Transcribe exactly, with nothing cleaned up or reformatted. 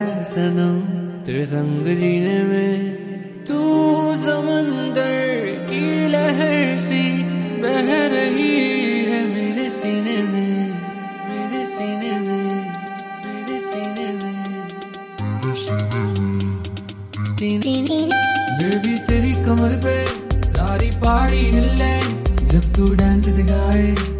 सनम तेरे संग जीने में, तू समंदर की लहर सी बह रही है मेरे सीने में, मेरे सीने में, मेरे सीने में, बेबी तेरी कमर पे सारी पहाड़ी हिले जब तू डांस दिखाए।